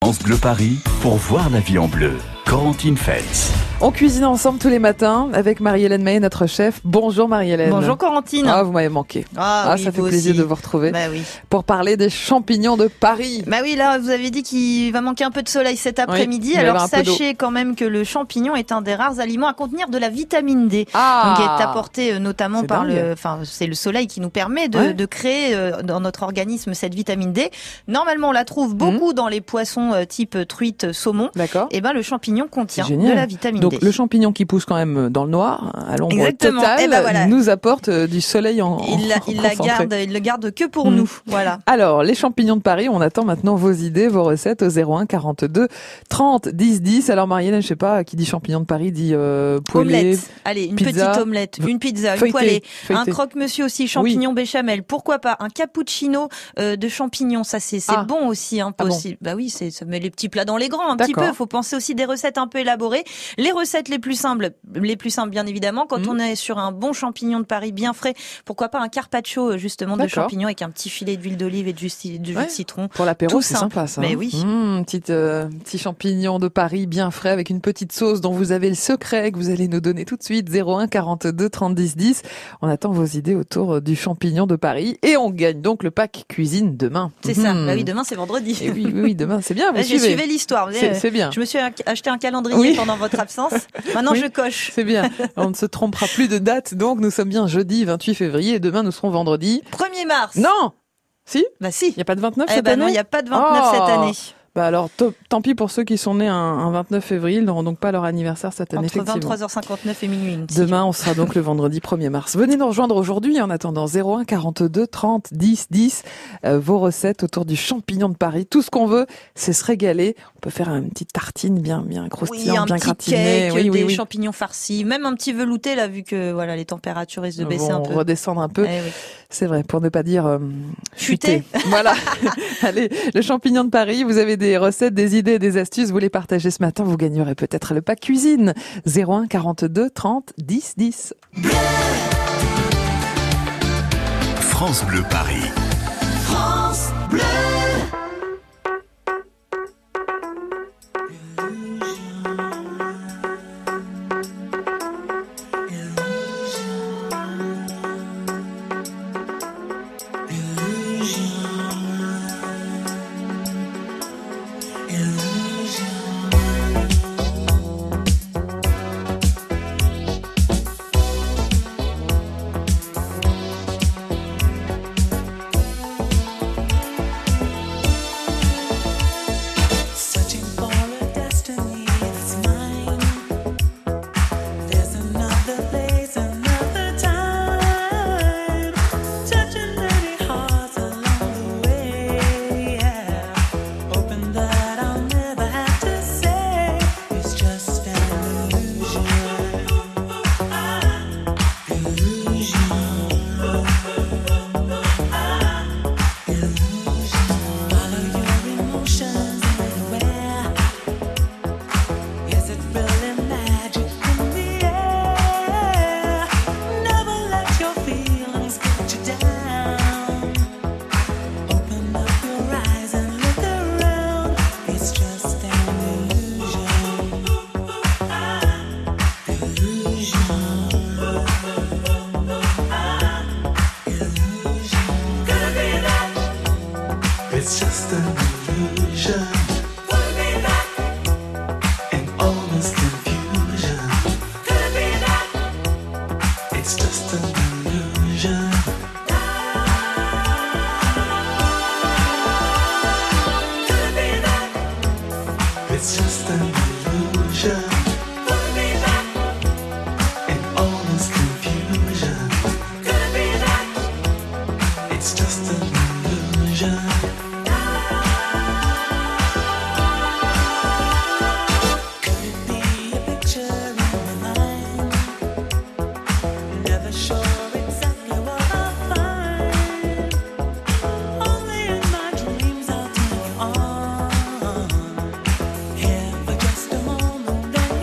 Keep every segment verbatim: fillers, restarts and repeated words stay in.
France Bleu Paris pour voir la vie en bleu. Corentine Feltz. On cuisine ensemble tous les matins avec Marie-Hélène May, notre chef. Bonjour Marie-Hélène. Bonjour Corentine. Ah, vous m'avez manqué. Ah, ah oui, ça fait vous plaisir aussi. de vous retrouver. Bah oui. Pour parler des champignons de Paris. Bah oui, là, vous avez dit qu'il va manquer un peu de soleil cet après-midi. Oui, il va y alors avoir un peu sachez quand même que le champignon est un des rares aliments à contenir de la vitamine D. Ah. Donc, qui est apporté euh, notamment C'est par dingue. le, enfin, c'est le soleil qui nous permet de, Ouais. de créer euh, dans notre organisme cette vitamine D. Normalement, on la trouve beaucoup dans les poissons euh, type truite, saumon. D'accord. Et ben, le champignon contient C'est de génial. la vitamine Donc D. le champignon qui pousse quand même dans le noir, à l'ombre Exactement. totale, Eh ben voilà. nous apporte euh, du soleil en, Il la, en il la concentré. garde, il le garde que pour Mm. nous. Voilà. Alors, les champignons de Paris, on attend maintenant vos idées, vos recettes au zéro un quarante-deux trente dix dix. Alors Marie-Hélène, je sais pas, qui dit champignons de Paris dit euh, poêlé. Omelette. Allez, une pizza, petite omelette, une pizza, une feuilleté, poêlée, feuilleté. un croque-monsieur aussi, champignons béchamel. Pourquoi pas un cappuccino euh, de champignons, ça c'est c'est Ah. bon aussi, hein, Ah bon. possible. Bah oui, c'est ça met les petits plats dans les grands un petit D'accord. peu. Faut penser aussi des recettes un peu élaborées. Les recettes les plus simples, les plus simples bien évidemment. Quand Mhm. on est sur un bon champignon de Paris bien frais, pourquoi pas un carpaccio euh, justement de D'accord. champignons avec un petit filet d'huile d'olive et de jus, de jus Ouais. de citron. Pour l'apéro, Tout c'est simple. sympa ça. Mais hein. oui. Mmh, petite, euh, petit champignon de Paris bien frais avec une petite sauce dont vous avez le secret que vous allez nous donner tout de suite. zéro un quarante-deux trente dix dix. On attend vos idées autour euh, du champignon de Paris et on gagne donc le pack cuisine demain. C'est ça. Mmh. Bah oui, demain c'est vendredi. Et oui, oui, oui, demain, c'est bien. Vous J'ai suivez. suivi l'histoire. vous C'est savez, c'est bien. Je me suis acheté un calendrier Oui. pendant votre absence. Maintenant, Oui. je coche. C'est bien. On ne se trompera plus de date. Donc, nous sommes bien jeudi vingt-huit février et demain, nous serons vendredi. premier mars. Non! Si? Bah si. Il n'y a pas de vingt-neuf Eh cette ben année? non, il n'y a pas de vingt-neuf Oh. cette année. Bah alors, to- tant pis pour ceux qui sont nés un, un vingt-neuf février, ils n'auront donc pas leur anniversaire cette année, Entre effectivement. vingt-trois heures cinquante-neuf et minuit. une Demain, on sera donc le vendredi premier mars. Venez nous rejoindre aujourd'hui en attendant zéro un quarante-deux trente dix dix. Euh, vos recettes autour du champignon de Paris. Tout ce qu'on veut, c'est se régaler. On peut faire une petite tartine bien, bien Oui, croustillante, un bien petit gratinée. cake, Oui, des oui, oui. champignons farcis, même un petit velouté là, vu que voilà les températures risquent de baisser Vont un peu. redescendre un peu. Eh oui. C'est vrai, pour ne pas dire euh, Chuter. chuter. Voilà. Allez, le champignon de Paris, vous avez des recettes, des idées, des astuces, vous les partagez ce matin, vous gagnerez peut-être le pack cuisine. zéro un quarante-deux trente dix dix. France Bleu Paris. France Bleu. Searching for a destiny that's mine. There's another place, another time. Touching many hearts along the way. Yeah. Hoping that I'll never have to say it's just an illusion. Illusion. Follow your emotions everywhere. Is it really magic in the air? Never let your feelings get you down. Open up your eyes and look around. It's just an illusion. Illusion. Could be that. It's just an illusion Could be that. in all this confusion. Could be that. It's just an illusion. Could be that. It's just an illusion Could be that. in all this confusion. Could be that. It's just an illusion. Could it be a picture in my mind? Never sure exactly what I'll find. Only in my dreams I'll take you on. Here for just a moment, then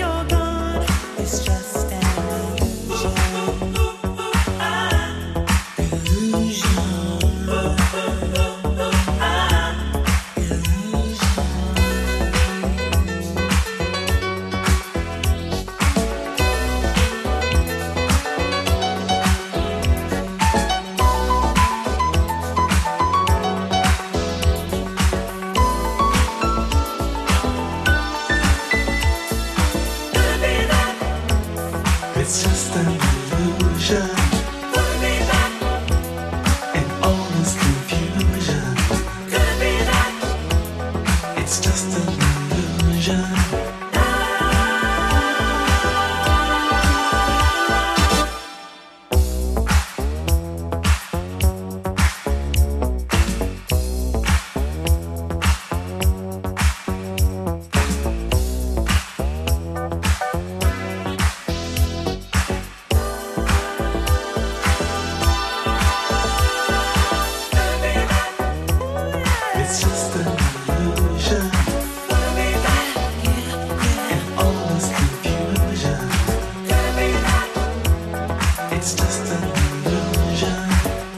just an illusion. It's just an illusion. And all this confusion. It's just an illusion.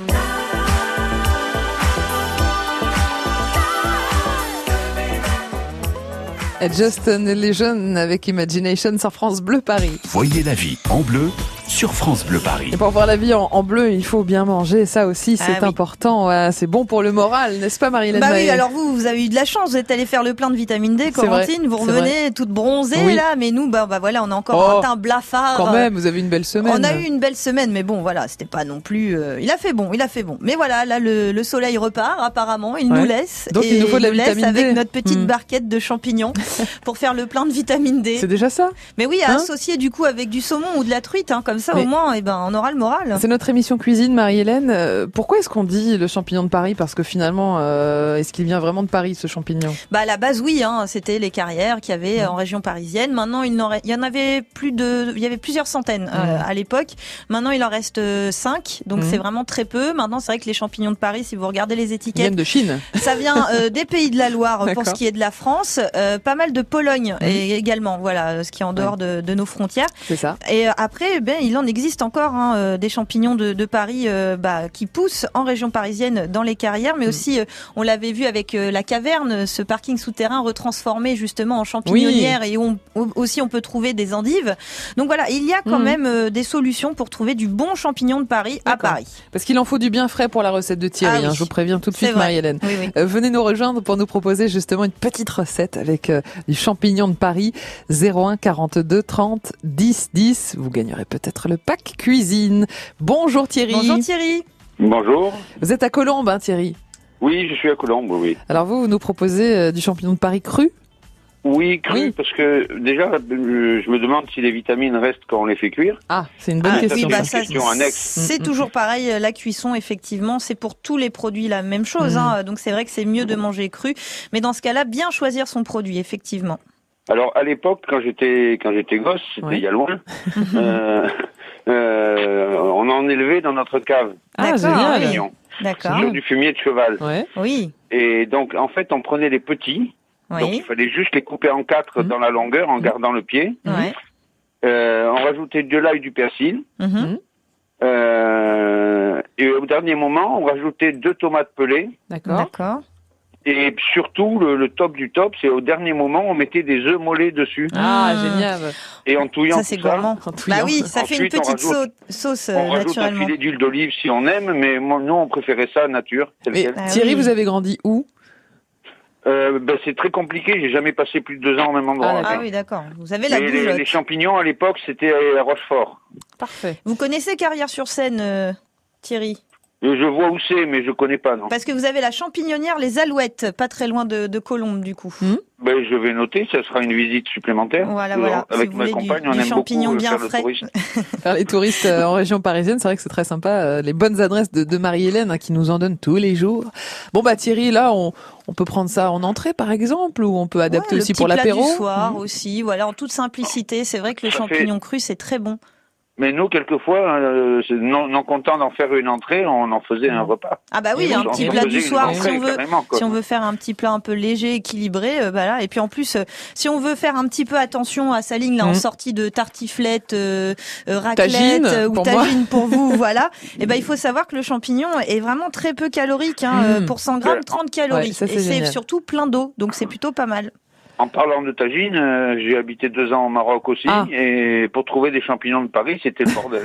Just an Illusion avec Imagination sur France Bleu Paris. Voyez la vie en bleu sur France Bleu Paris. Et pour voir la vie en, en bleu, il faut bien manger. Ça aussi, c'est Ah oui. important. Ouais, c'est bon pour le moral, n'est-ce pas, Marie-Hélène Bah oui, Mahé alors vous, vous avez eu de la chance, vous êtes allé faire le plein de vitamine D, C'est vrai, Corentine, vous c'est revenez toute bronzée Oui. là, mais nous, bah, bah voilà, on a encore Oh, un teint blafard. Quand même, vous avez une belle semaine. On a eu une belle semaine, mais bon, voilà, c'était pas non plus. euh, il a fait bon, il a fait bon. Mais voilà, là, le, le soleil repart. Apparemment, il Ouais. nous laisse. Donc, et il nous faut de la laisse vitamine D. avec notre petite Hmm. barquette de champignons pour faire le plein de vitamine D. C'est déjà ça. Mais oui, à Hein associer du coup avec du saumon ou de la truite, hein, comme ça Mais- au moins, eh ben, on aura le moral. C'est notre émission cuisine, Marie-Hélène. Euh, Pourquoi est-ce qu'on dit le champignon de Paris? Parce que finalement, euh, est-ce qu'il vient vraiment de Paris, ce champignon? Bah à la base oui, hein, c'était les carrières qu'il y avait en région parisienne. Maintenant il, n'en re- il y en avait plus de, il y avait plusieurs centaines euh, à l'époque. Maintenant il en reste euh, cinq, donc Mhm. c'est vraiment très peu. Maintenant c'est vrai que les champignons de Paris, si vous regardez les Ils étiquettes, viennent de Chine. ça vient euh, des pays de la Loire pour D'accord. ce qui est de la France, euh, pas mal de Pologne Mhm. et également, voilà, ce qui est en dehors de, de nos frontières. C'est ça. Et euh, après, ben il en existe encore hein, euh, des champignons de, de Paris euh, bah, qui poussent en région parisienne dans les carrières, mais aussi euh, on l'avait vu avec euh, la caverne, ce parking souterrain retransformé justement en champignonnière et on, on- aussi on peut trouver des endives. Donc voilà, il y a quand Mhm. même euh, des solutions pour trouver du bon champignon de Paris à D'accord. Paris. Parce qu'il en faut du bien frais pour la recette de Thierry. Ah oui. hein, je vous préviens tout de C'est suite, vrai. Marie-Hélène. Oui, oui. Euh, venez nous rejoindre pour nous proposer justement une petite recette avec euh, du champignon de Paris. zéro un quarante-deux trente dix dix. Vous gagnerez peut-être le pack cuisine. Bonjour Thierry. Bonjour Thierry. Bonjour. Vous êtes à Colombes, hein, Thierry. Oui, je suis à Colombes, oui. Alors vous, vous nous proposez euh, du champignon de Paris cru. Oui, cru, Oui. parce que déjà, euh, je me demande si les vitamines restent quand on les fait cuire. Ah, c'est une bonne Ah, question. oui, bah une ça, question annexe. c'est Mm, mm, toujours pareil. La cuisson, effectivement, c'est pour tous les produits la même chose. Mm. Hein, donc c'est vrai que c'est mieux de manger cru, mais dans ce cas-là, bien choisir son produit, effectivement. Alors, à l'époque, quand j'étais quand j'étais gosse, c'était Oui. il y a loin, euh, euh, on en élevait dans notre cave. Ah, D'accord, génial. oui. Mignon. D'accord. Sur du fumier de cheval. Ouais. Oui. Et donc, en fait, on prenait les petits. Donc, il Oui. fallait juste les couper en quatre Mhm. dans la longueur, en gardant le pied. Ouais. Euh, on rajoutait de l'ail et du persil. Mhm. Euh, et au dernier moment, on rajoutait deux tomates pelées. D'accord. D'accord. Et surtout, le, le top du top, c'est au dernier moment, on mettait des œufs mollets dessus. Ah, Mm. génial. Et en touillant Ça, tout c'est ça, gourmand. En touillant. Bah oui, ça fait une Ensuite, on petite rajoute- sau- sauce euh, on rajoute un naturellement. filet d'huile d'olive si on aime, mais moi, nous, on préférait ça nature. tel Mais quel. Ah Thierry, oui. vous avez grandi où? Euh, ben, c'est très compliqué, j'ai jamais passé plus de deux ans au même endroit. Ah, Ah oui, d'accord. Vous avez la Mais les, bougeotte. les champignons, à l'époque, c'était à Rochefort. Parfait. Vous connaissez Carrière-sur-Seine, euh, Thierry? Euh, Je vois où c'est, mais je connais pas, non. Parce que vous avez la champignonnière Les Alouettes, pas très loin de, de Colombes, du coup. Ben, je vais noter, ça sera une visite supplémentaire. Voilà, Euh, voilà. Avec Si vous ma voulez du- compagne, on du aime champignon beaucoup euh, bien faire frais. le tourisme. Faire les touristes euh, en région parisienne, c'est vrai que c'est très sympa. euh, Les bonnes adresses de, de Marie-Hélène hein, qui nous en donne tous les jours. Bon bah Thierry, là on, on peut prendre ça en entrée par exemple, ou on peut adapter Ouais, le aussi petit pour plat l'apéro. du soir aussi, voilà, en toute simplicité. C'est vrai que le Ça fait- champignon cru, c'est très bon. Mais nous, quelquefois, euh, c'est non, non content d'en faire une entrée, on en faisait un repas. Ah bah oui, Et un on- petit on plat faisait du une soir, si entrée, on veut. carrément, quoi. Si on veut faire un petit plat un peu léger, équilibré, euh, bah là. Et puis en plus, euh, si on veut faire un petit peu attention à sa ligne là, en Mhm. sortie de tartiflette, euh, euh, raclette Tagine, euh, ou pour moi. tagine pour vous, voilà. Et ben il faut savoir que le champignon est vraiment très peu calorique. Hein, euh, Mhm. pour cent grammes, Ouais. trente calories. Ouais, ça, c'est et c'est génial. surtout plein d'eau, donc c'est plutôt pas mal. En parlant de tagine, euh, j'ai habité deux ans au Maroc aussi, Ah. et pour trouver des champignons de Paris, c'était le bordel.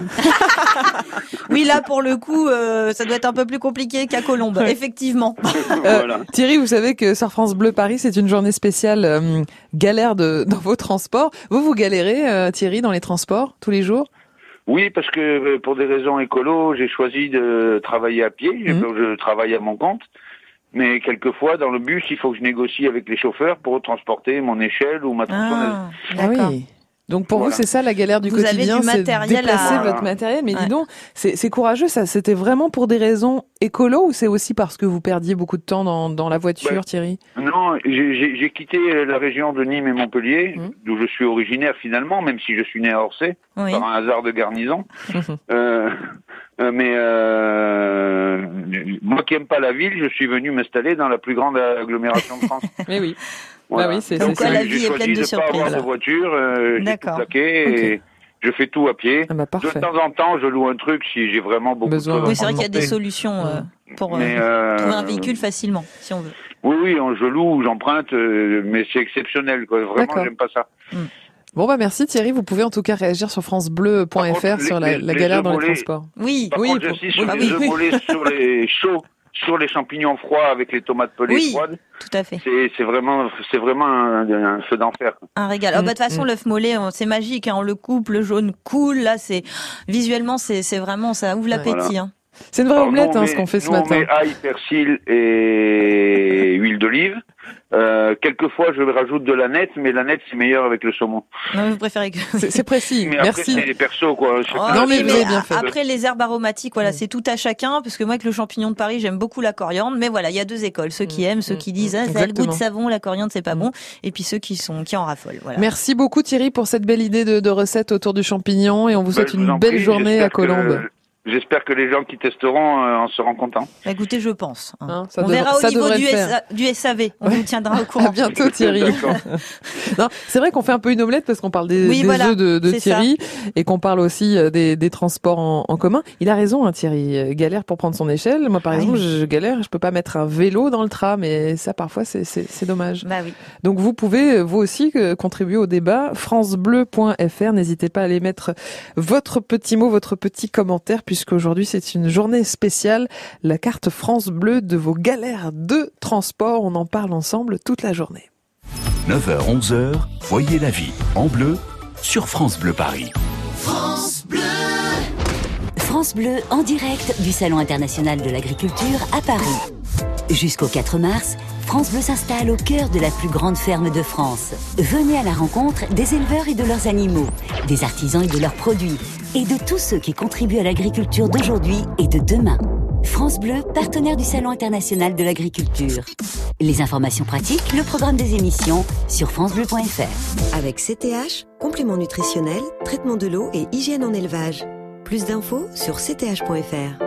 Oui, là pour le coup, euh, ça doit être un peu plus compliqué qu'à Colombes, effectivement. Voilà. Thierry, vous savez que sur France Bleu Paris, c'est une journée spéciale euh, galère de, dans vos transports. Vous, vous galérez, euh, Thierry, dans les transports tous les jours? Oui, parce que euh, pour des raisons écolo, j'ai choisi de travailler à pied. Je- Mhm. Je travaille à mon compte. Mais quelquefois, dans le bus, il faut que je négocie avec les chauffeurs pour transporter mon échelle ou ma tronçonneuse. Ah, Ah d'accord. oui. Donc pour Voilà. vous, c'est ça la galère du Vous avez quotidien, du c'est matériel déplacer à- votre matériel. Mais Ouais. dis donc, c'est c'est courageux, ça. C'était vraiment pour des raisons écolo ou c'est aussi parce que vous perdiez beaucoup de temps dans, dans la voiture, Ouais. Thierry? Non, j'ai- j'ai j'ai quitté la région de Nîmes et Montpellier, Mhm. d'où je suis originaire finalement, même si je suis né à Orsay, Oui. par un hasard de garnison. euh, euh, mais euh, moi qui aime pas la ville, je suis venu m'installer dans la plus grande agglomération de France. Mais oui. Voilà. Bah oui, c'est- Donc c'est ça. euh, La j'ai vie est choisi pleine de de pas avoir surprises. de voiture, euh, j'ai tout D'accord. plaqué Ok. et je fais tout à pied. Ah bah De parfait. temps en temps, je loue un truc si j'ai vraiment beaucoup Besoin. de choses à Oui, c'est vrai qu'il y a des transporter. solutions euh, pour euh, Mais, euh, trouver un véhicule facilement, si on veut. Oui, oui, on- je loue, j'emprunte, euh, mais c'est exceptionnel, quoi. Vraiment, D'accord. j'aime pas ça. Bon bah merci Thierry, vous pouvez en tout cas réagir sur francebleu point Par f r contre, sur les- la, les- la les galère œufs dans les volés- transports. Oui, Par Oui, contre, pour- j'insiste sur oui, les oui. œufs volés sur les chauds, sur les champignons froids avec les tomates pelées Oui. froides. tout à fait. C'est c'est vraiment, c'est vraiment un, un feu d'enfer. Un régal. Oh, bah, de toute façon, Mm, l'œuf mollet, on- c'est magique. Hein, on le coupe, le jaune coule. Là, c'est visuellement, c'est c'est vraiment, ça ouvre l'appétit. Hein. C'est une vraie Alors, omelette nous, on hein, met- ce qu'on fait ce nous, on matin. met ail, persil et huile d'olive. Euh, quelquefois, je rajoute de la nette, mais la nette, c'est meilleur avec le saumon. Non, vous préférez que. C'est c'est précis, Mais après, merci. c'est les persos, quoi. Oh, Chacun- Non, mais oui, vous avez bien a- fait. après les herbes aromatiques, voilà, Mm. c'est tout à chacun. Parce que moi, avec le champignon de Paris, j'aime beaucoup la coriandre. Mais voilà, il y a deux écoles. Ceux qui Mm, aiment, ceux mm, qui disent, mm, ah, ça a le goût de exactement. savon, la coriandre, c'est pas Mm. bon. Et puis ceux qui sont, qui en raffolent. Voilà. Merci beaucoup Thierry pour cette belle idée de, de recette autour du champignon et on vous Ben, souhaite je vous une en belle prie, journée à j'espère que- Colombes. J'espère que les gens qui testeront euh, en seront contents. Bah, écoutez, je pense. hein. Hein, ça on devrait- verra au ça niveau devrait du, le faire. S A du S A V. On Ouais. vous tiendra au À courant. bientôt Thierry. D'accord. Non, c'est vrai qu'on fait un peu une omelette parce qu'on parle des, Oui, des voilà, œufs de, de c'est Thierry et qu'on parle aussi euh, des, des transports en, en commun. Il a raison, hein, Thierry. Euh, Galère pour prendre son échelle. Moi, par Ah exemple, oui. je, je galère. Je peux pas mettre un vélo dans le tram et ça, parfois, c'est, c'est, c'est dommage. Bah oui. Donc, vous pouvez, vous aussi, euh, contribuer au débat. francebleu point f r. N'hésitez pas à aller mettre votre petit mot, votre petit commentaire, puisqu'aujourd'hui, c'est une journée spéciale. La carte France Bleu de vos galères de transport. On en parle ensemble toute la journée. neuf heures onze heures, voyez la vie en bleu sur France Bleu Paris. France Bleu. France Bleu en direct du Salon international de l'agriculture à Paris. Jusqu'au quatre mars, France Bleu s'installe au cœur de la plus grande ferme de France. Venez à la rencontre des éleveurs et de leurs animaux, des artisans et de leurs produits, et de tous ceux qui contribuent à l'agriculture d'aujourd'hui et de demain. France Bleu, partenaire du Salon international de l'agriculture. Les informations pratiques, le programme des émissions sur francebleu point f r. Avec C T H, compléments nutritionnels, traitement de l'eau et hygiène en élevage. Plus d'infos sur c t h point f r.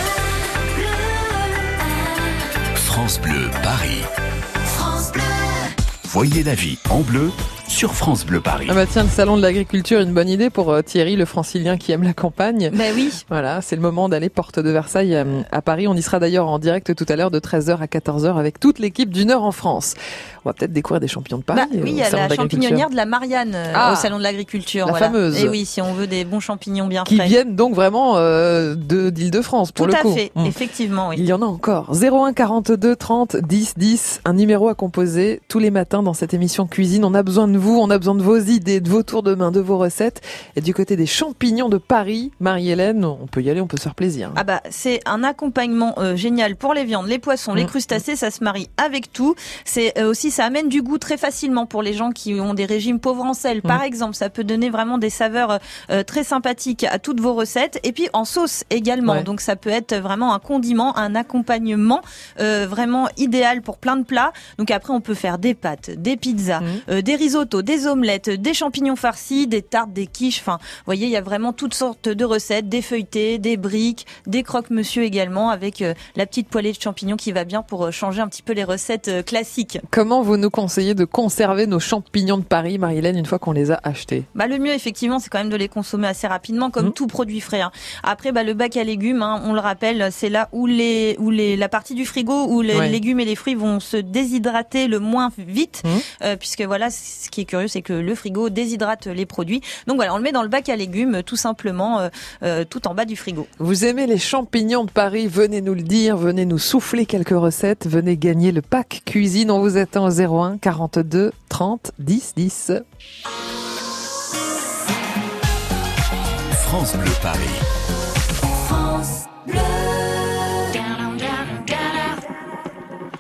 France Bleu Paris. France Bleu. Voyez la vie en bleu sur France Bleu Paris. Ah bah tiens, le salon de l'agriculture, une bonne idée pour euh, Thierry, le francilien qui aime la campagne. Bah oui. Voilà, c'est le moment d'aller porte de Versailles euh, à Paris. On y sera d'ailleurs en direct tout à l'heure de treize heures à quatorze heures avec toute l'équipe d'une heure en France. On va peut-être découvrir des champignons de Paris. Bah, oui, il y au a salon la de l'agriculture. champignonnière de la Marianne euh, Ah, au salon de l'agriculture. la voilà. fameuse. Et oui, si on veut des bons champignons bien Qui frais. viennent donc vraiment euh, de d'Île-de-France pour Tout le à coup. fait, Hum. effectivement, oui. Il y en a encore. zéro un quarante-deux trente dix dix, un numéro à composer tous les matins dans cette émission cuisine. On a besoin de vous, on a besoin de vos idées, de vos tours de main, de vos recettes. Et du côté des champignons de Paris, Marie-Hélène, on peut y aller, on peut se faire plaisir. Ah bah c'est un accompagnement euh, génial pour les viandes, les poissons, les Mmh. crustacés, ça se marie avec tout. C'est euh, aussi ça amène du goût très facilement pour les gens qui ont des régimes pauvres en sel. Par exemple, ça peut donner vraiment des saveurs euh, très sympathiques à toutes vos recettes et puis en sauce également. Ouais. Donc ça peut être vraiment un condiment, un accompagnement euh, vraiment idéal pour plein de plats. Donc après on peut faire des pâtes, des pizzas, Mmh. euh, des risottos, des omelettes, des champignons farcis, des tartes, des quiches. Enfin, vous voyez, il y a vraiment toutes sortes de recettes, des feuilletés, des briques, des croque-monsieur également, avec euh, la petite poêlée de champignons qui va bien pour euh, changer un petit peu les recettes euh, classiques. Comment vous nous conseillez de conserver nos champignons de Paris, Marie-Hélène, une fois qu'on les a achetés? Bah, le mieux, effectivement, c'est quand même de les consommer assez rapidement, comme Mmh. tout produit frais. hein. Après, bah, le bac à légumes, hein, on le rappelle, c'est là où les, où les, la partie du frigo où les Ouais. légumes et les fruits vont se déshydrater le moins vite, Mmh. euh, puisque voilà, ce qui est curieux, c'est que le frigo déshydrate les produits. Donc voilà, on le met dans le bac à légumes, euh, tout simplement, euh, euh, tout en bas du frigo. Vous aimez les champignons de Paris? Venez nous le dire, venez nous souffler quelques recettes, venez gagner le pack cuisine. On vous attend au zéro un quarante-deux trente dix dix. France Bleu Paris. France Bleu.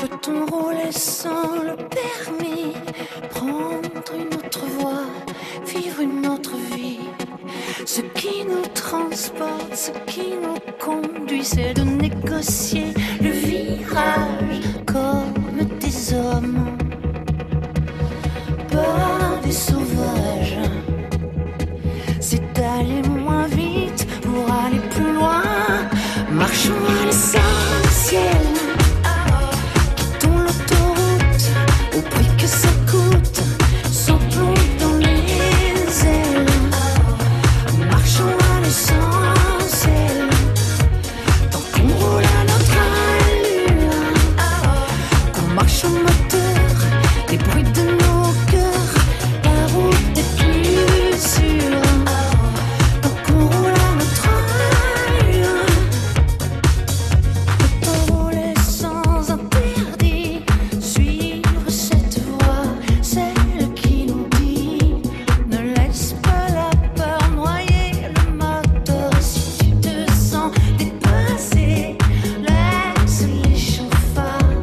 Peut-on rouler sans le permis, prendre une autre voie, vivre une autre vie? Ce qui nous transporte, ce qui nous conduit, c'est de négocier le virage comme des hommes, pas des sauvages. C'est d'aller moins vite pour aller plus loin. Marchons à l'essentiel. Quittons l'autoroute au prix que ça coûte. Sans plomb dans les ailes. Marchons à l'essentiel. Tant qu'on roule à notre allure, qu'on marche au moteur, les bruits de nos cœurs, la route est plus sûre. Tant qu'on roule à notre allure, peut-on rouler sans interdit, suivre cette voie, celle qui nous dit ne laisse pas la peur noyer le moteur. Si tu te sens dépassé, laisse les chauffards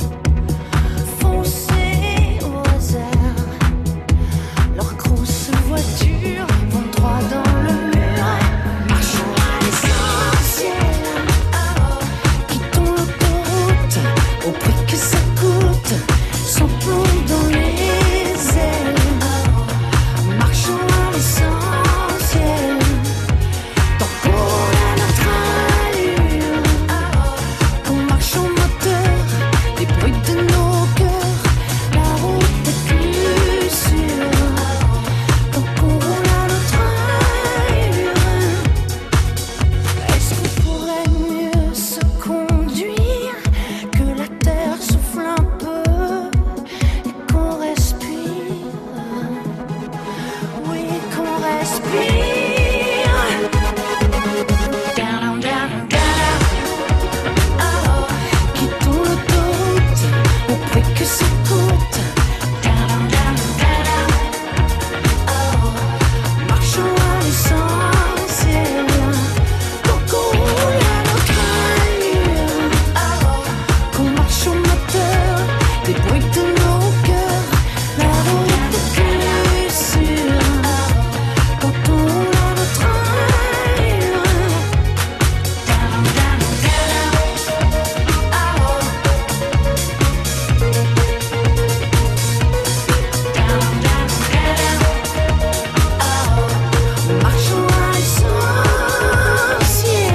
foncer au hasard. Leurs grosses voitures vont droit dans le mur. Marchons à l'essentiel. Quittons l'autoroute au prix que ça coûte. Sans plomb dans les ailes. Marchons à l'essentiel. Tant qu'on roule à notre allure, qu'on marche au moteur, les bruits de nos cœurs, la route est plus sûre. Tant qu'on roule à notre allure, est-ce qu'on pourrait mieux se conduire, que la terre souffle un peu et qu'on respire? Oui, qu'on respire. Down, down, down. Oh, quittons l'autoroute au prix que ça coûte. Down, down, down. Oh, marchons à l'essentiel. Tant qu'on roule à notre allure, qu'on marche au moteur, des bruits de nos cœurs, la route est plus sûre. Quand on roule à notre allure, down, down, down. Oh, down, down, down. Oh, marchons à l'essentiel.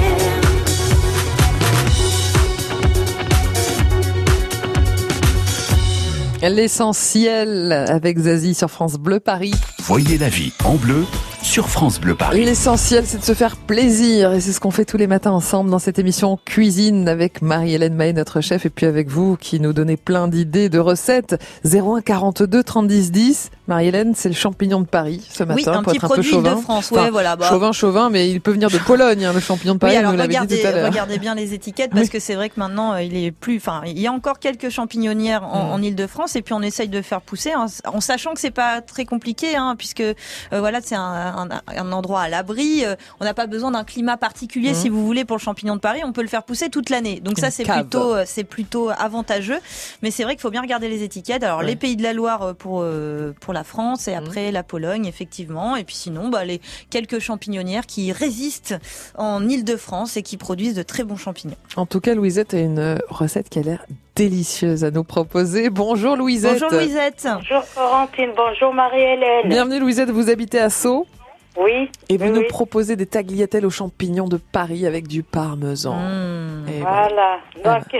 L'essentiel avec Zazie sur France Bleu Paris. Voyez la vie en bleu sur France Bleu Paris. L'essentiel, c'est de se faire plaisir et c'est ce qu'on fait tous les matins ensemble dans cette émission Cuisine avec Marie-Hélène Mahé, notre chef, et puis avec vous qui nous donnez plein d'idées, de recettes. zéro un quarante-deux trente dix dix. Marie-Hélène, c'est le champignon de Paris ce matin. Oui, un pour petit être un peu produit chauvin. de France. Enfin, Ouais, voilà. Bah. Chauvin, chauvin, mais il peut venir de Pologne, hein, le champignon de Paris. Oui, alors vous l'avez dit regardez, tout à l'heure. regardez bien les étiquettes parce Oui. que c'est vrai que maintenant euh, il est plus. Enfin, il y a encore quelques champignonnières en, Mm. en Île-de-France et puis on essaye de faire pousser en, en sachant que c'est pas très compliqué, hein, puisque euh, voilà, c'est un, un, un endroit à l'abri. Euh, on n'a pas besoin d'un climat particulier, Mm. si vous voulez, pour le champignon de Paris. On peut le faire pousser toute l'année. Donc ça, Une c'est cave. plutôt, euh, c'est plutôt avantageux. Mais c'est vrai qu'il faut bien regarder les étiquettes. Alors Ouais. les pays de la Loire euh, pour euh, pour la France et Mm. après la Pologne, effectivement. Et puis sinon, bah les quelques champignonnières qui résistent en Île-de-France et qui produisent de très bons champignons. En tout cas, Louisette a une recette qui a l'air délicieuse à nous proposer. Bonjour Louisette. Bonjour Louisette. Bonjour Corentine, bonjour Marie-Hélène. Bienvenue Louisette, vous habitez à Sceaux Oui. et vous oui, nous oui. proposez des tagliatelles aux champignons de Paris avec du parmesan. Mmh. Et voilà. Voilà. Donc,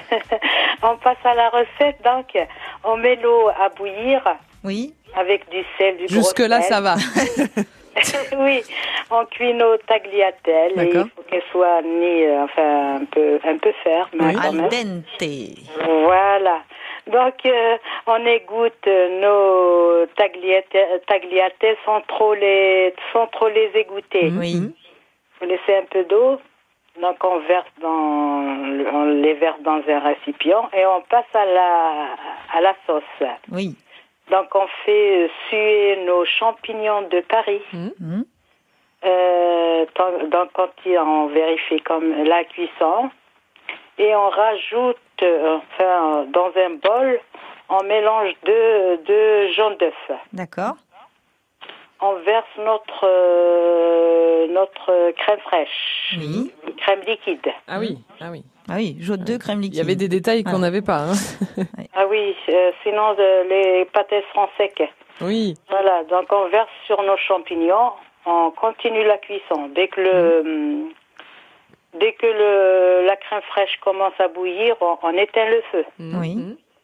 on passe à la recette. Donc, on met l'eau à bouillir Oui. avec du sel, du gros Jusque-là, sel. ça va. Oui, on cuit nos tagliatelles et il D'accord. faut qu'elles soient ni, euh, enfin, un peu, un peu fermes, hein, Oui. quand Al même. dente. Voilà. Donc, euh, on égoutte nos tagliatelles, tagliatelles sans trop les, sans trop les égoutter. Oui. Faut laisser un peu d'eau. Donc, on verse dans, le- on les verse dans un récipient et on passe à la, à la sauce. Oui. Donc, on fait suer nos champignons de Paris. Mmh. Euh, tant- donc, quand il- on vérifie comme la cuisson. et on rajoute, euh, enfin, dans un bol, on mélange deux, deux jaunes d'œufs. D'accord. On verse notre, euh, notre crème fraîche, Oui. crème liquide. Ah oui, ah oui. Ah oui, jaune d'œuf, crème liquide. Il y avait des détails qu'on Voilà. n'avait pas. Hein. Ah oui, euh, sinon euh, les pâtes seront secs. Oui. Voilà, donc on verse sur nos champignons, on continue la cuisson. Dès que le, hum, dès que le, la crème fraîche commence à bouillir, on, on éteint le feu. Oui.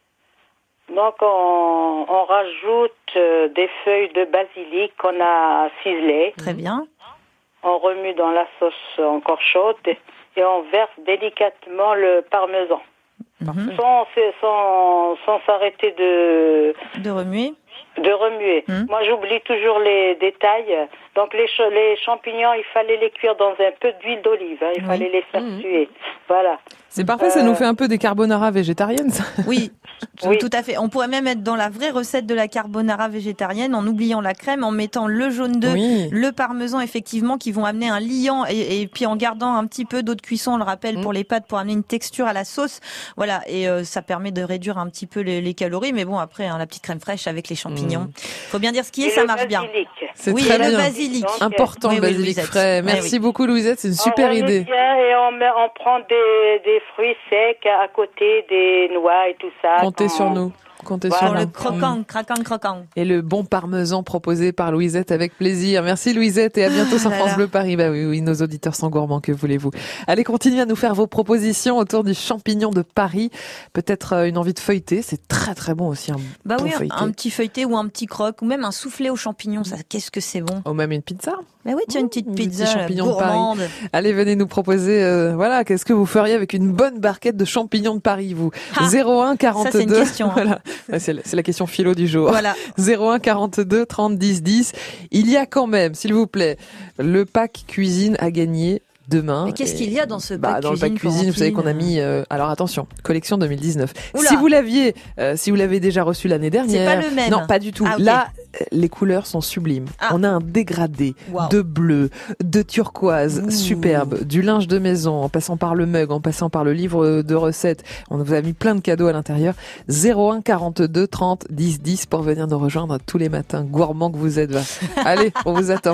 Donc on, on rajoute euh, des feuilles de basilic qu'on a ciselées. Très bien. On remue dans la sauce encore chaude et on verse délicatement le parmesan. Mhm. Sans, sans, sans s'arrêter de, De remuer. de remuer. Mhm. Moi, j'oublie toujours les détails. Donc, les, ch- les champignons, il fallait les cuire dans un peu d'huile d'olive. Hein. Il Oui. fallait les faire Mhm. tuer. Voilà. C'est parfait, ça Euh, nous fait un peu des carbonara végétariennes, ça. Oui, Oui. tout à fait. On pourrait même être dans la vraie recette de la carbonara végétarienne en oubliant la crème, en mettant le jaune d'œuf, Oui. le parmesan, effectivement, qui vont amener un liant et, et puis en gardant un petit peu d'eau de cuisson, on le rappelle, Mm. pour les pâtes, pour amener une texture à la sauce. Voilà. Et euh, ça permet de réduire un petit peu les, les calories. Mais bon, après, hein, la petite crème fraîche avec les champignons. Mm. Faut bien dire ce qui est, Et ça le marche bien. basilic. C'est Oui, très et le bien. basilic. Donc, Important, Oui, le oui, basilic Louisette. frais. Oui, Merci oui. beaucoup, Louisette. C'est une On super remue idée. bien et on, met, on prend des, des fruits secs à côté, des noix et tout ça. Comptez Quand- sur nous. Comptez Voilà. sur Pour le nous. croquant, Mm. craquant, croquant. Et le bon parmesan proposé par Louisette avec plaisir. Merci Louisette et à bientôt sur là France là. Bleu Paris. Bah oui, oui, nos auditeurs sont gourmands, que voulez-vous. Allez, continuez à nous faire vos propositions autour du champignon de Paris. Peut-être euh, une envie de feuilleter, c'est très très bon aussi. Un Bah bon oui, feuilleté. un petit feuilleté ou un petit croque ou même un soufflé aux champignons. Ça, qu'est-ce que c'est bon. Ou même une pizza. Bah oui, tiens, une petite Mmh, des pizza petits champignons de Paris. gourmande. Allez, venez nous proposer, euh, voilà, qu'est-ce que vous feriez avec une bonne barquette de champignons de Paris, vous? Ah, zéro un quarante-deux. ça, c'est une question, hein. Voilà. Ouais, C'est la, c'est la question philo du jour. Voilà. zéro un quarante-deux trente dix dix. Il y a quand même, s'il vous plaît, le pack cuisine à gagner demain. Mais qu'est-ce Et- qu'il y a dans ce bah, pack dans le pack cuisine, cuisine, vous savez qu'on a Florentine mis. euh, alors attention, collection deux mille dix-neuf. Oula. Si vous l'aviez, euh, si vous l'avez déjà reçu l'année dernière, pas le même. non, pas du tout. Ah, ok. Là, euh, les couleurs sont sublimes. Ah. On a un dégradé Wow. de bleu, de turquoise, Ouh. superbe, du linge de maison, en passant par le mug, en passant par le livre de recettes. On vous a mis plein de cadeaux à l'intérieur. zéro un quarante-deux trente dix dix pour venir nous rejoindre tous les matins. Gourmand que vous êtes, va. Allez, on vous attend.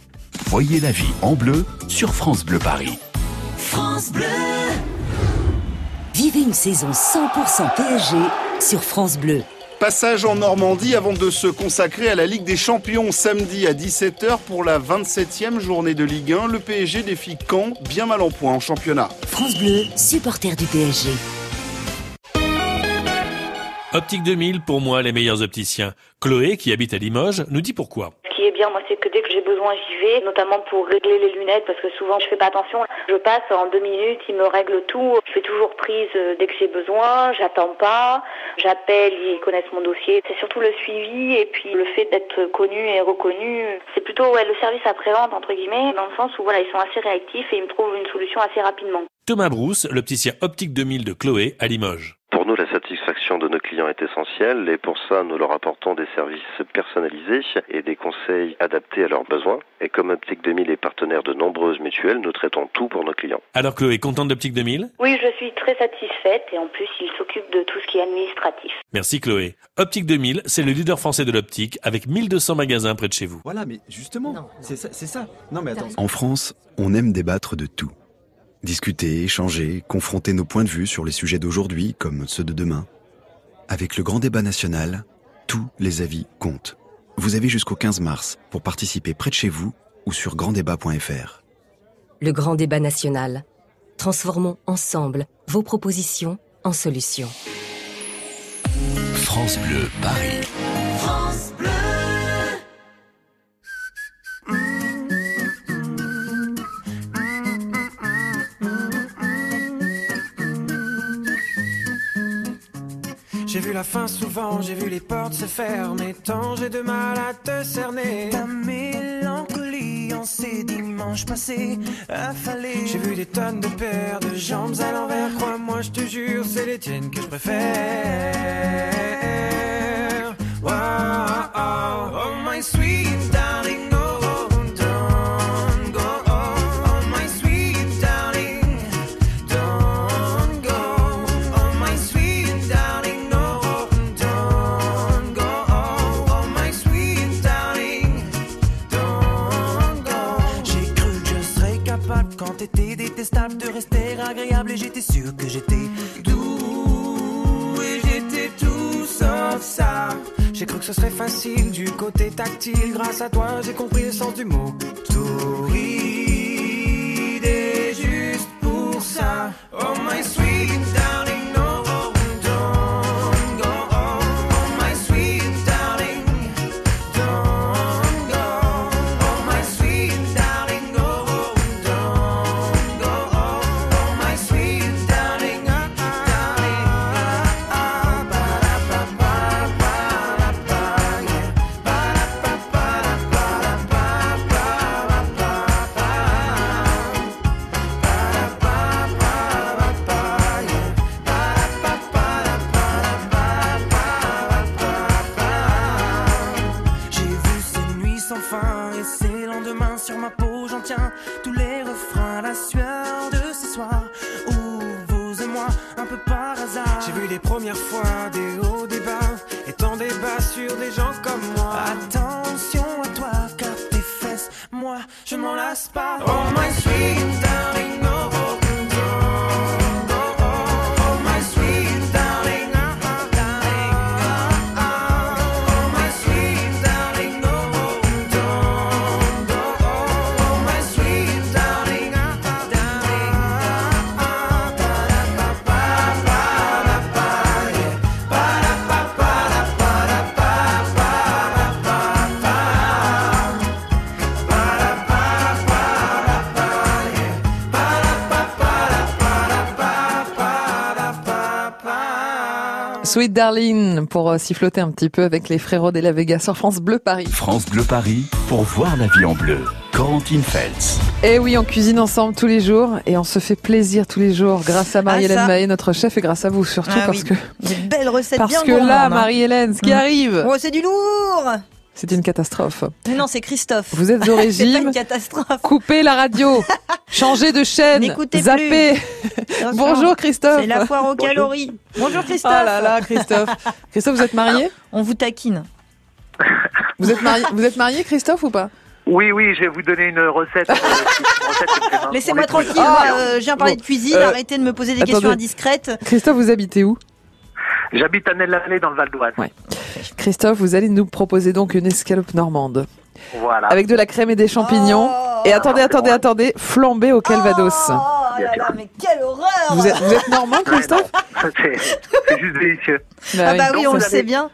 Voyez la vie en bleu sur France Bleu Paris. France Bleu. Vivez une saison cent pour cent P S G sur France Bleu. Passage en Normandie avant de se consacrer à la Ligue des Champions samedi à dix-sept heures pour la vingt-septième journée de Ligue un. Le P S G défie Caen, bien mal en point en championnat. France Bleu, supporter du P S G. Optique deux mille, pour moi, les meilleurs opticiens. Chloé, qui habite à Limoges, nous dit pourquoi. Ce qui est bien, moi, c'est que dès que j'ai besoin, j'y vais, notamment pour régler les lunettes, parce que souvent, je fais pas attention. Je passe en deux minutes, ils me règlent tout. Je fais toujours prise euh, dès que j'ai besoin, j'attends pas, j'appelle, ils connaissent mon dossier. C'est surtout le suivi et puis le fait d'être connu et reconnu. C'est plutôt ouais, le service après-vente, entre guillemets, dans le sens où voilà, ils sont assez réactifs et ils me trouvent une solution assez rapidement. Thomas Brousse, l'opticien Optique deux mille de Chloé à Limoges. Pour nous, la satisfaction de nos clients est essentielle et pour ça, nous leur apportons des services personnalisés et des conseils adaptés à leurs besoins. Et comme Optique deux mille est partenaire de nombreuses mutuelles, nous traitons tout pour nos clients. Alors Chloé, contente d'Optique deux mille? Oui, je suis très satisfaite et en plus, ils s'occupent de tout ce qui est administratif. Merci Chloé. Optique deux mille, c'est le leader français de l'optique avec mille deux cents magasins près de chez vous. Voilà, mais justement, c'est ça, c'est ça. Non mais attends. En France, on aime débattre de tout. Discuter, échanger, confronter nos points de vue sur les sujets d'aujourd'hui comme ceux de demain. Avec le grand débat national, tous les avis comptent. Vous avez jusqu'au quinze mars pour participer près de chez vous ou sur grand débat point f r. Le grand débat national. Transformons ensemble vos propositions en solutions. France Bleu Paris. France Bleu. J'ai vu la fin souvent, j'ai vu les portes se fermer. Tant j'ai de mal à te cerner. Ta mélancolie en ces dimanches passés affalés. J'ai vu des tonnes de paires de jambes à l'envers. Crois-moi, je te jure, c'est les tiennes que je préfère. Wow, oh, oh my sweet darling, oh, don't go. Oh, oh my sweet darling, don't go. doux et j'étais tout sauf ça. J'ai cru que ce serait facile du côté tactile. Grâce à toi, j'ai compris le sens du mot. Torride et juste pour ça. Oh my sweet darling, no, don't go. Oh my sweet darling, don't go. Oh my sweet darling, no, don't go. Oh my sweet darling, ah, darling, ah, ah, ba da ba ba ba ba yeah, ba da ba ba ba ba ba ba ba. J'ai vu ces nuits sans fin et ces lendemains sur ma peau, j'en tiens tous les refrains, la sueur de ce soir où vous et moi, un peu par hasard. J'ai vu les premières fois des hauts, des bas et tant débats sur des gens comme moi. Attention à toi car tes fesses, moi je m'en lasse pas. Oh my sweet darling, no, don't go. Oh my sweet darling, ah, ah, darling, ah, ah. Oh my sweet darling, no, don't go. Oh my sweet darling, ah, ah, darling, ah, ah. Ba da ba ba ba da ba yeah. Ba da ba ba da ba da ba ba da ba ba. Ba da ba ba da ba yeah. Ba da ba ba da ba da ba ba da ba ba. Sweet Darling, pour euh, siffloter un petit peu avec les frérots de la Vega sur France Bleu Paris. France Bleu Paris, pour voir la vie en bleu. Corentine Feltz. Et oui, on cuisine ensemble tous les jours et on se fait plaisir tous les jours grâce à Marie-Hélène Ah, ça. Mahé, notre chef, et grâce à vous surtout Ah parce oui. que Des belles recettes parce bien que là, gourmandes, hein. Marie-Hélène, ce qui Mm. arrive, Oh, c'est du lourd. c'est une catastrophe. Mais non, c'est Christophe. Vous êtes au C'est pas régime. une catastrophe. Coupez la radio, changez de chaîne, N'écoutez zappez. Attention. Bonjour Christophe. C'est la foire aux calories. Bonjour Christophe. Oh là là, Christophe. Christophe, vous êtes marié? On vous taquine. Vous êtes marié, vous êtes marié, Christophe, ou pas? Oui, oui, je vais vous donner une recette. euh, une recette qui me fait Laissez-moi on écoute. tranquille. moi, euh, je viens parler Bon. de cuisine. Euh, Arrêtez de me poser des attendez. questions indiscrètes. Christophe, vous habitez où? J'habite à Nez-la-Vallée dans le Val d'Oise. Ouais. Christophe, vous allez nous proposer donc une escalope normande. Voilà. Avec de la crème et des champignons. et attendez, attendez, attendez, flambée au calvados. Oh là là, mais quelle horreur. Vous êtes, vous êtes normand, Christophe? C'est c'est juste délicieux. Ah bah oui, Donc, on le vous sait avez- bien.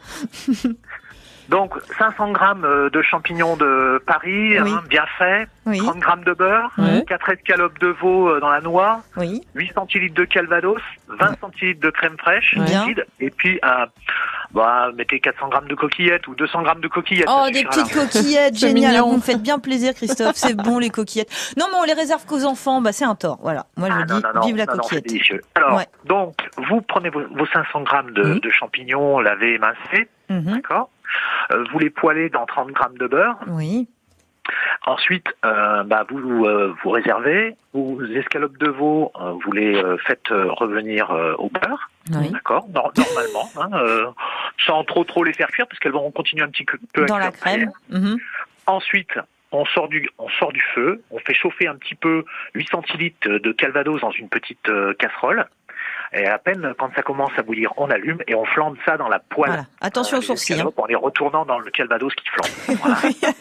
Donc, cinq cents grammes euh, de champignons de Paris, Oui. hein, bien fait. Oui. trente grammes de beurre. Ouais. quatre escalopes de veau euh, dans la noix. Oui. huit centilitres de calvados. vingt centilitres de crème fraîche, Bien. liquide. Et puis, euh, bah, mettez quatre cents grammes de coquillettes ou deux cents grammes de coquillettes. Oh, ça des suffira petites largement. coquillettes, C'est génial. mignon. Vous me faites bien plaisir, Christophe. C'est bon, les coquillettes. Non, mais on les réserve qu'aux enfants. Bah, c'est un tort. Voilà. Moi, je Ah, vous non, dis, non, non, vive la non, non, c'est coquillette. délicieux. Alors, Ouais. donc, vous prenez vos, vos cinq cents grammes de, Mhm. de champignons lavés, émincés, Mhm. d'accord. Euh, vous les poêlez dans trente grammes de beurre. Oui. Ensuite, euh, bah, vous euh, vous réservez. Vos escalopes de veau, euh, vous les euh, faites euh, revenir euh, au beurre, Oui. d'accord, nor- normalement, hein, euh, sans trop trop les faire cuire, parce qu'elles vont continuer un petit peu à Dans cuire la crème. après. Mhm. Ensuite, on sort du on sort du feu, on fait chauffer un petit peu huit centilitres de calvados dans une petite euh, casserole. Et à peine quand ça commence à bouillir, on allume et on flambe ça dans la poêle. Voilà. Attention Euh, aux les sourcils. hein. escalopes, en les retournant dans le calvados qui flambe. Voilà.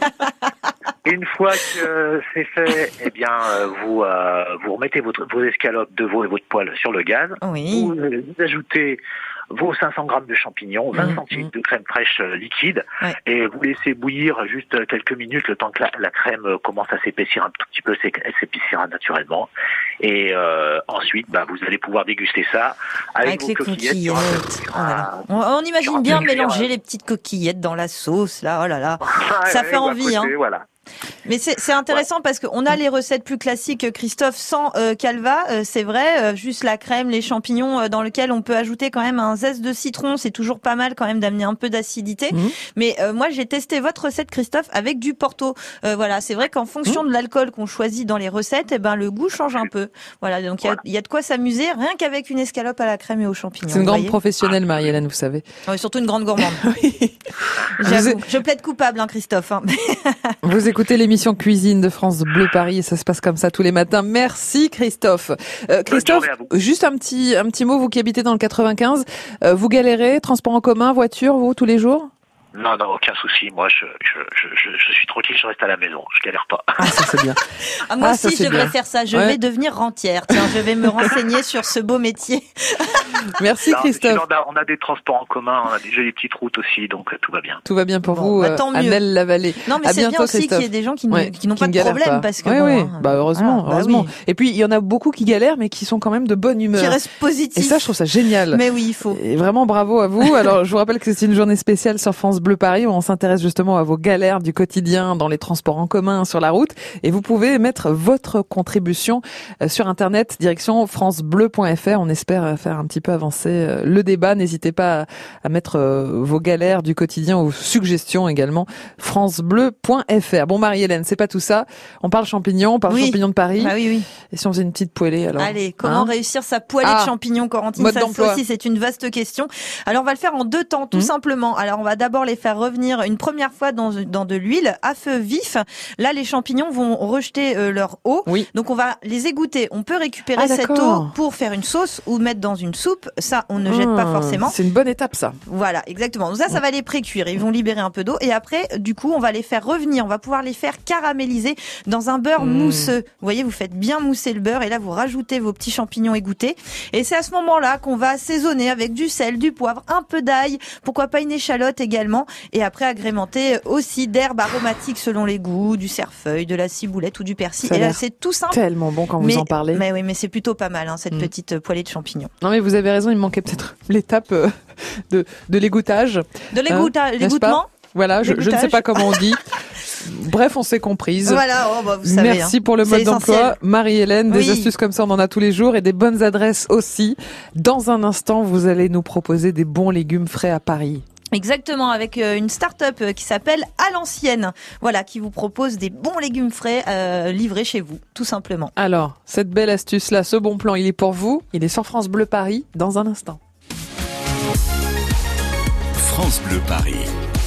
Une fois que c'est fait, eh bien, euh, vous euh, vous remettez votre, vos escalopes de veau et votre poêle sur le gaz. Oui. Vous, vous ajoutez vos cinq cents grammes de champignons, vingt Mhm. centilitres de crème fraîche euh, liquide, Ouais. et vous laissez bouillir juste euh, quelques minutes, le temps que la, la crème euh, commence à s'épaissir un tout petit peu, c'est- elle s'épaissira naturellement. Et euh, ensuite, bah, vous allez pouvoir déguster ça avec, Avec vos les coquillettes. sur un- coquillettes. Oh là là. Ah, On, on sur imagine un bien petit cuir, mélanger euh, les petites coquillettes dans la sauce, là. Oh là là. ouais, Ça ouais, fait ou à envie, côté, hein. Voilà. Mais c'est c'est intéressant parce qu'on a les recettes plus classiques, Christophe, sans euh, calva, euh, c'est vrai, euh, juste la crème, les champignons, euh, dans lequel on peut ajouter quand même un zeste de citron, c'est toujours pas mal quand même d'amener un peu d'acidité. Mhm. Mais euh, moi j'ai testé votre recette, Christophe, avec du Porto. Euh, voilà, c'est vrai qu'en fonction de l'alcool qu'on choisit dans les recettes, eh ben le goût change un peu. Voilà, donc il y a- Voilà. il y, a de quoi s'amuser, rien qu'avec une escalope à la crème et aux champignons. C'est une vous grande voyez. professionnelle, Marie-Hélène, vous savez. Ouais, surtout une grande gourmande. Vous, J'avoue, je plaide coupable, hein, Christophe. hein. vous écoutez l'émission l'émission cuisine de France Bleu Paris et ça se passe comme ça tous les matins. Merci Christophe. Euh, Christophe, juste un petit un petit mot, vous qui habitez dans le quatre-vingt-quinze, euh, vous galérez, transport en commun, voiture, vous tous les jours? Non, non, aucun souci. Moi, je, je, je, je, je suis tranquille, je reste à la maison. Je galère pas. Ah, ça c'est bien. Ah, moi Ah, aussi, ça, c'est je devrais bien. faire ça. Je Ouais. vais devenir rentière. Tiens, je vais me renseigner sur ce beau métier. Merci Non, mais Christophe. sinon, on, a, on a des transports en commun, on a déjà des petites routes aussi, donc euh, tout va bien. Tout va bien pour vous, bah, euh, tant mieux. Annelle Lavallée. Non, mais À c'est bientôt, bien aussi qu'il y ait Christophe. des gens qui, ne- Ouais, qui n'ont pas ne de galèrent problème, pas. parce que Ouais, bon, ouais. hein, bah heureusement, voilà, bah heureusement. oui. Et puis il y en a beaucoup qui galèrent, mais qui sont quand même de bonne humeur. Qui restent positifs. Et ça, je trouve ça génial. Mais oui, il faut. Et vraiment bravo à vous. Alors, je vous rappelle que c'est une journée spéciale sur France Bleu Paris où on s'intéresse justement à vos galères du quotidien dans les transports en commun, sur la route. Et vous pouvez mettre votre contribution euh, sur Internet, direction francebleu point f r. On espère euh, faire un petit peu avancer euh, le débat. N'hésitez pas à, à mettre euh, vos galères du quotidien ou suggestions également. francebleu point f r. Bon, Marie-Hélène, c'est pas tout ça. On parle champignons, on parle Oui. champignons de Paris. Ah oui, oui. Et si on faisait une petite poêlée alors? Allez, comment Hein réussir sa poêlée Ah, de champignons, Corentine? mode Ça d'emploi. aussi, c'est une vaste question. Alors, on va le faire en deux temps, tout Mhm. simplement. Alors, on va d'abord les faire revenir une première fois dans, dans de l'huile à feu vif. Là, les champignons vont rejeter euh, leur eau. Oui. Donc, on va les égoutter. On peut récupérer Ah, cette d'accord. eau pour faire une sauce ou mettre dans une soupe. Ça, on ne jette pas Ah, forcément. C'est une bonne étape, ça. Voilà, exactement. Donc ça, ça va les précuire. Ils vont libérer un peu d'eau. Et après, du coup, on va les faire revenir. On va pouvoir les faire caraméliser dans un beurre Mmh. mousseux. Vous voyez, vous faites bien mousser le beurre. Et là, vous rajoutez vos petits champignons égouttés. Et c'est à ce moment-là qu'on va assaisonner avec du sel, du poivre, un peu d'ail. Pourquoi pas une échalote également. Et après, agrémenter aussi d'herbes aromatiques selon les goûts, du cerfeuil, de la ciboulette ou du persil. Ça a Et là, l'air c'est tout simple. Tellement bon quand vous mais, en parlez. Mais oui, mais c'est plutôt pas mal, hein, cette Mmh. petite poêlée de champignons. Non mais vous avez raison, il me manquait peut-être l'étape euh, de, de l'égouttage. De l'égoutta- Hein, n'est-ce l'égouttement pas Voilà, je, je ne sais L'égouttage. pas comment on dit. Bref, on s'est comprise. Voilà, oh, bah, vous savez. Merci hein. pour le C'est mode d'emploi. essentiel. Marie-Hélène, des Oui. astuces comme ça, on en a tous les jours et des bonnes adresses aussi. Dans un instant, vous allez nous proposer des bons légumes frais à Paris. Exactement, avec euh, une start-up euh, qui s'appelle À l'ancienne, voilà, qui vous propose des bons légumes frais euh, livrés chez vous, tout simplement. Alors, cette belle astuce-là, ce bon plan, il est pour vous. Il est sur France Bleu Paris dans un instant. France Bleu Paris.